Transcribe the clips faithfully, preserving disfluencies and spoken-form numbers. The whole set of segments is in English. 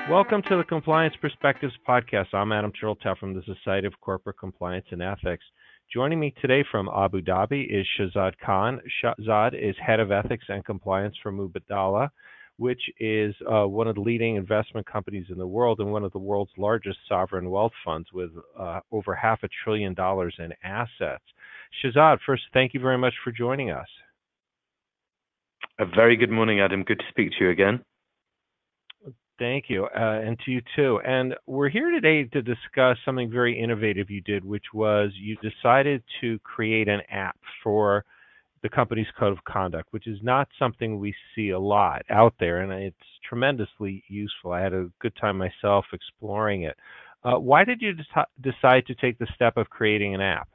Welcome to the Compliance Perspectives podcast. I'm Adam Turltaff from the Society of Corporate Compliance and Ethics. Joining me today from Abu Dhabi is Shahzad Khan. Shahzad is Head of Ethics and Compliance for Mubadala, which is uh, one of the leading investment companies in the world and one of the world's largest sovereign wealth funds with uh, over half a trillion dollars in assets. Shahzad, first, thank you very much for joining us. A very good morning, Adam. Good to speak to you again. Thank you, uh, and to you too. And we're here today to discuss something very innovative you did, which was you decided to create an app for the company's code of conduct, which is not something we see a lot out there, and it's tremendously useful. I had a good time myself exploring it. Uh, why did you de- decide to take the step of creating an app?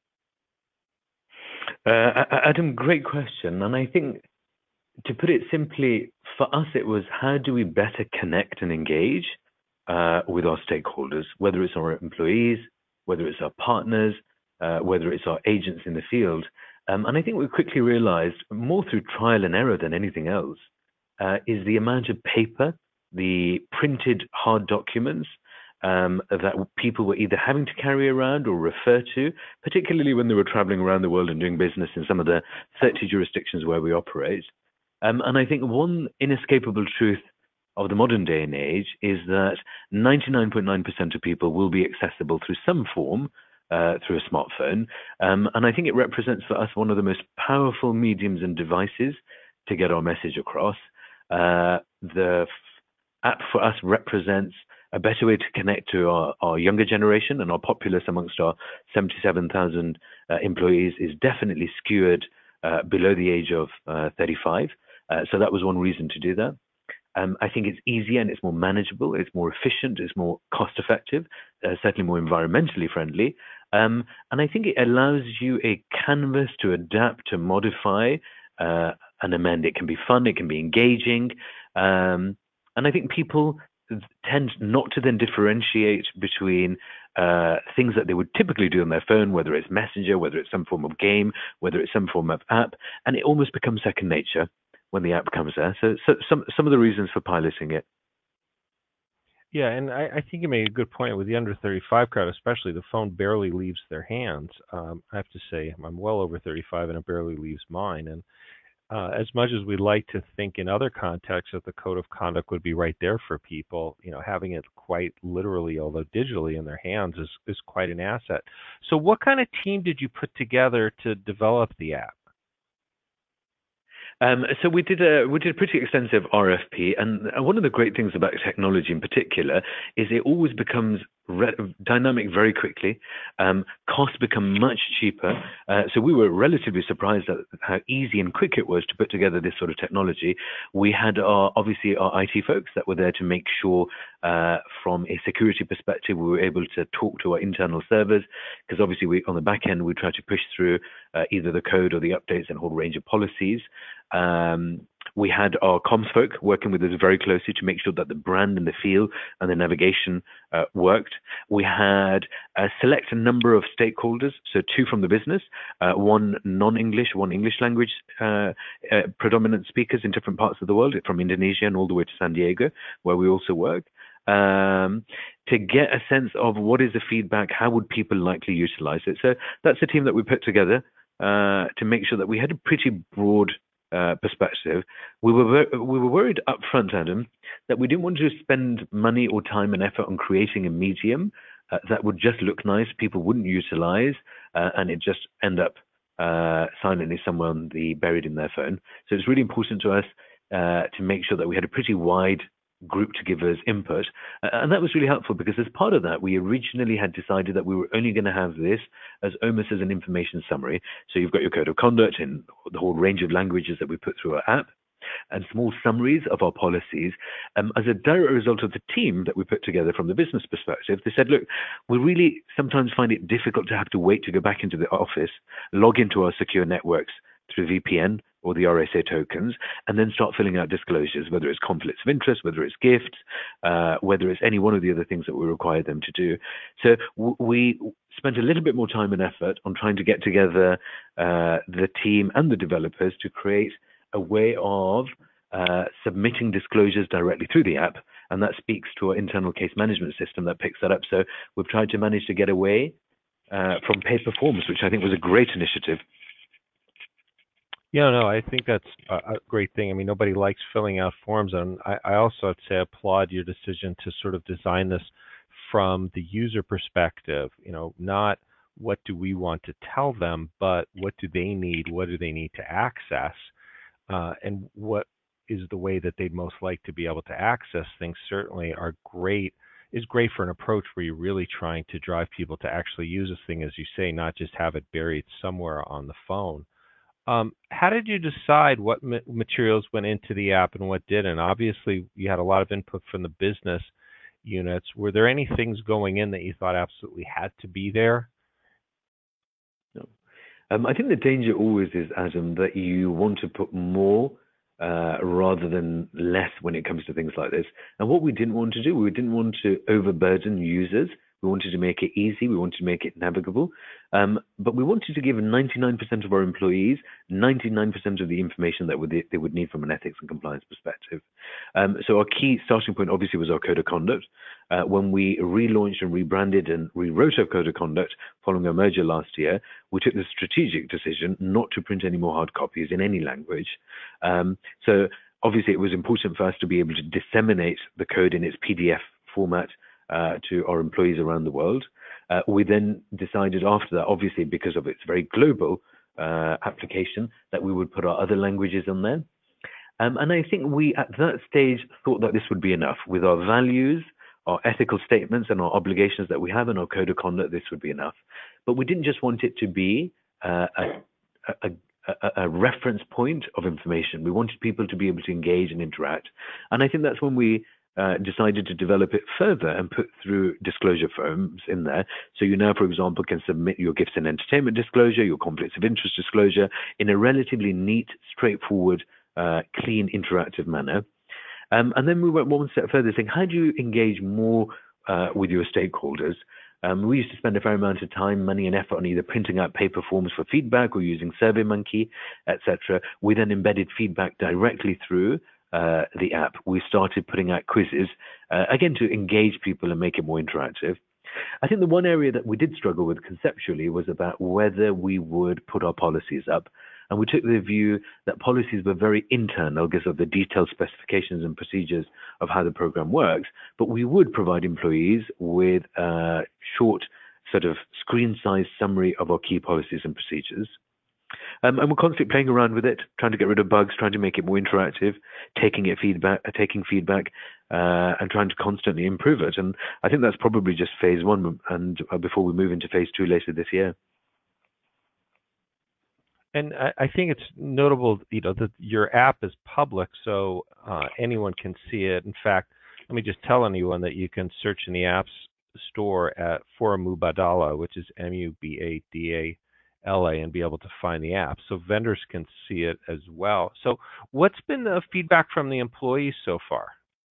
Uh, Adam, great question. And I think, to put it simply, for us, it was how do we better connect and engage uh, with our stakeholders, whether it's our employees, whether it's our partners, uh, whether it's our agents in the field. Um, and I think we quickly realized, more through trial and error than anything else, uh, is the amount of paper, the printed hard documents um, that people were either having to carry around or refer to, particularly when they were traveling around the world and doing business in some of the thirty jurisdictions where we operate. Um, and I think one inescapable truth of the modern day and age is that ninety-nine point nine percent of people will be accessible through some form uh, through a smartphone. Um, and I think it represents for us one of the most powerful mediums and devices to get our message across. Uh, the f- app for us represents a better way to connect to our, our younger generation, and our populace amongst our seventy-seven thousand uh, employees is definitely skewered uh, below the age of uh, thirty-five. Uh, so that was one reason to do that. Um, I think it's easier and it's more manageable, it's more efficient, it's more cost effective, uh, certainly more environmentally friendly. Um, and I think it allows you a canvas to adapt, to modify, uh, and amend. It can be fun, it can be engaging. Um, and I think people tend not to then differentiate between uh, things that they would typically do on their phone, whether it's Messenger, whether it's some form of game, whether it's some form of app, and it almost becomes second nature when the app comes there. So, so some some of the reasons for piloting it. Yeah, and I, I think you made a good point with the under thirty-five crowd, especially. The phone barely leaves their hands. Um, I have to say, I'm well over thirty-five, and it barely leaves mine. And uh, as much as we like to think in other contexts that the code of conduct would be right there for people, you know, having it quite literally, although digitally, in their hands is is quite an asset. So, what kind of team did you put together to develop the app? Um, so we did a we did a pretty extensive R F P, and one of the great things about technology in particular is it always becomes re- dynamic very quickly. Um, costs become much cheaper, uh, so we were relatively surprised at how easy and quick it was to put together this sort of technology. We had our obviously our I T folks that were there to make sure, uh, from a security perspective, we were able to talk to our internal servers, because obviously we on the back end we try to push through uh, either the code or the updates and a whole range of policies. Um, we had our comms folk working with us very closely to make sure that the brand and the feel and the navigation uh, worked. We had a select number of stakeholders, so two from the business, uh, one non-English, one English language uh, uh, predominant speakers in different parts of the world, from Indonesia and all the way to San Diego, where we also work, um, to get a sense of what is the feedback, how would people likely utilize it. So that's a team that we put together uh, to make sure that we had a pretty broad Uh, perspective. We were we were worried up front, Adam, that we didn't want to spend money or time and effort on creating a medium uh, that would just look nice, people wouldn't utilize, uh, and it just end up uh, silently somewhere on the buried in their phone. So it's really important to us uh, to make sure that we had a pretty wide group to give us input, uh, and that was really helpful, because as part of that we originally had decided that we were only going to have this as almost as an information summary. So you've got your code of conduct in the whole range of languages that we put through our app, and small summaries of our policies. Um, as a direct result of the team that we put together from the business perspective, they said, look, we really sometimes find it difficult to have to wait to go back into the office, log into our secure networks through V P N or the R S A tokens, and then start filling out disclosures, whether it's conflicts of interest, whether it's gifts, uh, whether it's any one of the other things that we require them to do. So w- we spent a little bit more time and effort on trying to get together uh, the team and the developers to create a way of uh, submitting disclosures directly through the app, and that speaks to our internal case management system that picks that up. So we've tried to manage to get away uh, from paper forms, which I think was a great initiative. Yeah, no, I think that's a, a great thing. I mean, nobody likes filling out forms, and I, I also would say applaud your decision to sort of design this from the user perspective. You know, not what do we want to tell them, but what do they need? What do they need to access? Uh, and what is the way that they'd most like to be able to access things? Certainly, are great is great for an approach where you're really trying to drive people to actually use this thing, as you say, not just have it buried somewhere on the phone. Um, how did you decide what ma- materials went into the app and what didn't? Obviously, you had a lot of input from the business units. Were there any things going in that you thought absolutely had to be there? No. Um, I think the danger always is, Adam, that you want to put more uh, rather than less when it comes to things like this. And what we didn't want to do, we didn't want to overburden users. We wanted to make it easy. We wanted to make it navigable. Um, but we wanted to give ninety-nine percent of our employees ninety-nine percent of the information that would, they would need from an ethics and compliance perspective. Um, so our key starting point obviously was our code of conduct. Uh, when we relaunched and rebranded and rewrote our code of conduct following our merger last year, we took the strategic decision not to print any more hard copies in any language. Um, so obviously it was important for us to be able to disseminate the code in its P D F format Uh, to our employees around the world. Uh, we then decided after that, obviously because of its very global uh, application, that we would put our other languages on there. Um, and I think we at that stage thought that this would be enough. With our values, our ethical statements and our obligations that we have in our code of conduct, this would be enough. But we didn't just want it to be uh, a, a, a, a reference point of information. We wanted people to be able to engage and interact. And I think that's when we Uh, decided to develop it further and put through disclosure forms in there. So you now, for example, can submit your gifts and entertainment disclosure, your conflicts of interest disclosure in a relatively neat, straightforward, uh, clean, interactive manner. Um, and then we went one step further, saying, how do you engage more uh, with your stakeholders? Um, we used to spend a fair amount of time, money, and effort on either printing out paper forms for feedback or using SurveyMonkey, et cetera. We then embedded feedback directly through Uh, the app. We started putting out quizzes, uh, again, to engage people and make it more interactive. I think the one area that we did struggle with conceptually was about whether we would put our policies up. And we took the view that policies were very internal because of the detailed specifications and procedures of how the program works, but we would provide employees with a short sort of screen-sized summary of our key policies and procedures. Um, and we're constantly playing around with it, trying to get rid of bugs, trying to make it more interactive, taking it feedback, uh, taking feedback, uh, and trying to constantly improve it. And I think that's probably just phase one, and uh, before we move into phase two later this year. And I, I think it's notable, you know, that your app is public, so uh, anyone can see it. In fact, let me just tell anyone that you can search in the App Store at Fora Mubadala, which is M U B A D A L A, and be able to find the app. So vendors can see it as well. So what's been the feedback from the employees so far?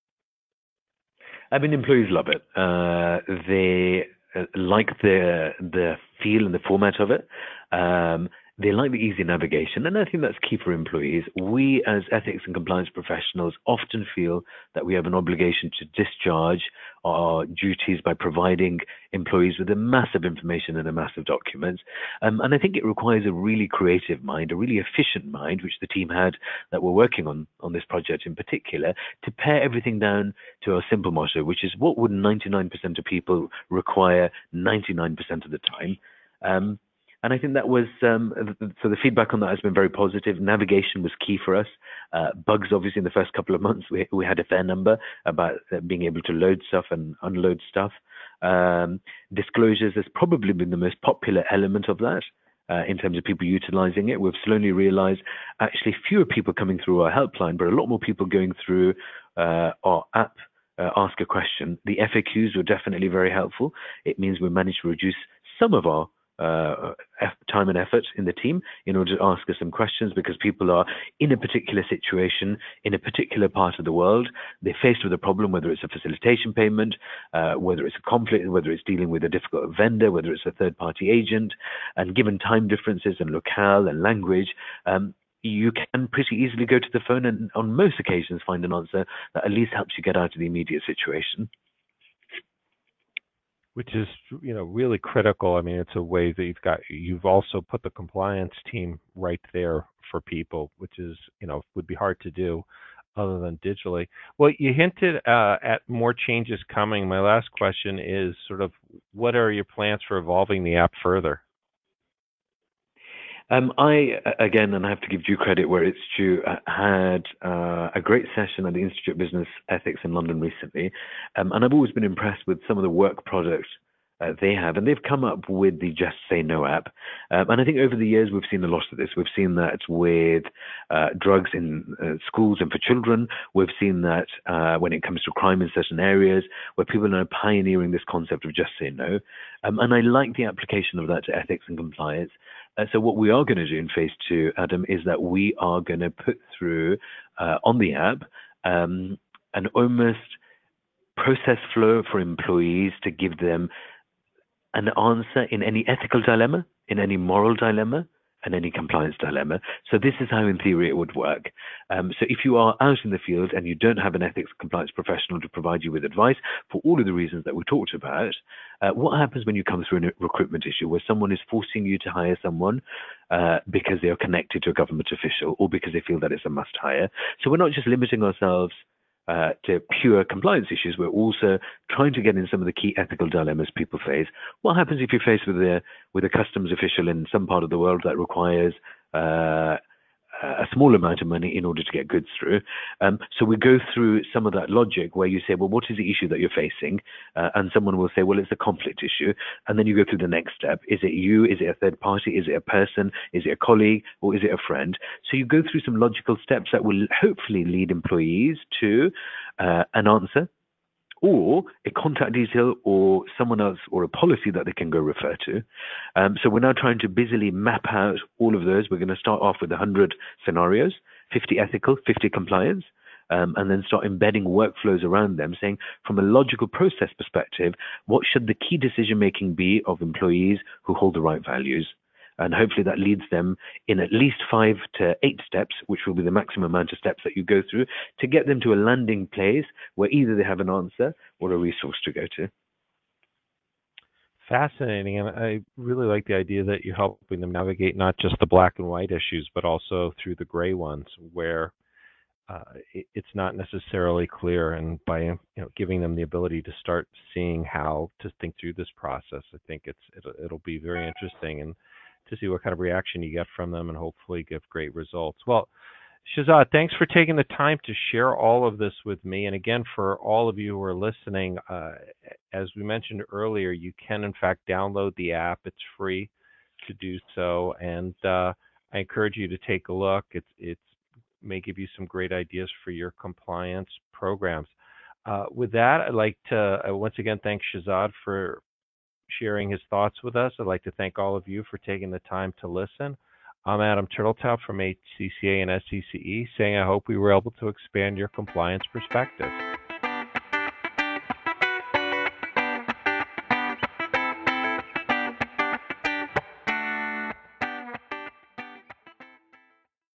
I mean, employees love it. Uh, they uh, like the the feel and the format of it. Um, They like the easy navigation, and I think that's key for employees. We, as ethics and compliance professionals, often feel that we have an obligation to discharge our duties by providing employees with a massive information and a massive documents. Um, and I think it requires a really creative mind, a really efficient mind, which the team had that we're working on on this project in particular, to pare everything down to our simple motto, which is what would ninety-nine percent of people require ninety-nine percent of the time. Um, And I think that was, um, so the feedback on that has been very positive. Navigation was key for us. Uh, bugs, obviously, in the first couple of months, we, we had a fair number about uh, being able to load stuff and unload stuff. Um, disclosures has probably been the most popular element of that uh, in terms of people utilizing it. We've slowly realized actually fewer people coming through our helpline, but a lot more people going through uh, our app, uh, Ask a Question. The F A Qs were definitely very helpful. It means we managed to reduce some of our Uh, time and effort in the team in order to ask us some questions, because people are in a particular situation in a particular part of the world. They're faced with a problem, whether it's a facilitation payment, uh, whether it's a conflict, whether it's dealing with a difficult vendor, whether it's a third-party agent, and given time differences and locale and language, um, you can pretty easily go to the phone and on most occasions find an answer that at least helps you get out of the immediate situation. Which is, you know, really critical. I mean, it's a way that you've got, you've also put the compliance team right there for people, which is, you know, would be hard to do other than digitally. Well, you hinted uh, at more changes coming. My last question is sort of, what are your plans for evolving the app further? Um, I, again, and I have to give due credit where it's due, uh, had uh, a great session at the Institute of Business Ethics in London recently. Um, and I've always been impressed with some of the work products uh, they have. And they've come up with the Just Say No app. Um, and I think over the years, we've seen a lot of this. We've seen that with uh, drugs in uh, schools and for children. We've seen that uh, when it comes to crime in certain areas, where people are pioneering this concept of Just Say No. Um, and I like the application of that to ethics and compliance. Uh, so what we are going to do in phase two, Adam, is that we are going to put through uh, on the app um, an almost process flow for employees to give them an answer in any ethical dilemma, in any moral dilemma, and any compliance dilemma. So this is how, in theory, it would work. Um, so if you are out in the field and you don't have an ethics compliance professional to provide you with advice for all of the reasons that we talked about, uh, what happens when you come through a recruitment issue where someone is forcing you to hire someone uh, because they are connected to a government official or because they feel that it's a must hire? So we're not just limiting ourselves Uh, to pure compliance issues, we're also trying to get in some of the key ethical dilemmas people face. What happens if you're faced with a with a customs official in some part of the world that requires uh, a small amount of money in order to get goods through? Um, so we go through some of that logic where you say, well, what is the issue that you're facing? Uh, and someone will say, well, it's a conflict issue. And then you go through the next step. Is it you? Is it a third party? Is it a person? Is it a colleague? Or is it a friend? So you go through some logical steps that will hopefully lead employees to uh, an answer, or a contact detail, or someone else, or a policy that they can go refer to. Um, so we're now trying to busily map out all of those. We're going to start off with one hundred scenarios, fifty ethical, fifty compliance, um, and then start embedding workflows around them, saying from a logical process perspective, what should the key decision-making be of employees who hold the right values? And hopefully that leads them in at least five to eight steps, which will be the maximum amount of steps that you go through, to get them to a landing place where either they have an answer or a resource to go to. Fascinating. And I really like the idea that you're helping them navigate not just the black and white issues, but also through the gray ones where uh, it, it's not necessarily clear. And by you know giving them the ability to start seeing how to think through this process, I think it's it'll, it'll be very interesting. And to see what kind of reaction you get from them and hopefully give great results. Well, Shehzad, thanks for taking the time to share all of this with me. And again, for all of you who are listening, uh, as we mentioned earlier, you can in fact download the app. It's free to do so. And uh, I encourage you to take a look. It's, it's may give you some great ideas for your compliance programs. Uh, with that, I'd like to uh, once again thank Shehzad for sharing his thoughts with us. I'd like to thank all of you for taking the time to listen. I'm Adam Turteltaub from H C C A and S C C E, saying I hope we were able to expand your compliance perspectives.